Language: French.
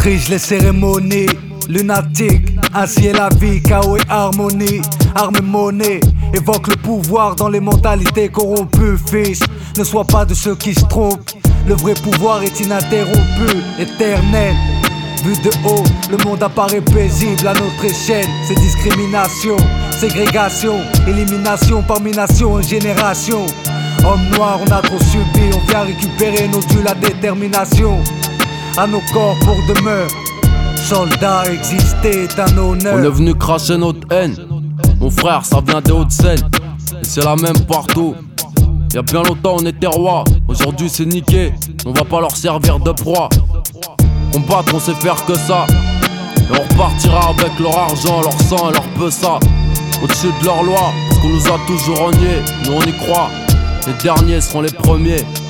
Dirige les cérémonies, lunatique, ainsi est la vie, chaos et harmonie. Arme et monnaie, évoque le pouvoir dans les mentalités corrompues. Fils, ne sois pas de ceux qui se trompent. Le vrai pouvoir est ininterrompu, éternel. Vu de haut, le monde apparaît paisible à notre échelle. C'est discrimination, ségrégation, élimination parmi nations et générations. Hommes noirs, on a trop subi, on vient récupérer nos dûs, la détermination. À nos corps pour demeure, soldats, exister est un honneur. On est venu cracher notre haine, mon frère, ça vient des Hauts-de-Seine. Et c'est la même partout. Y'a bien longtemps on était rois, aujourd'hui c'est niqué. On va pas leur servir de proie. Combattre on sait faire que ça. Et on repartira avec leur argent, leur sang et leur peu ça. Au-dessus de leur loi, parce qu'on nous a toujours reniés. Nous on y croit, les derniers seront les premiers.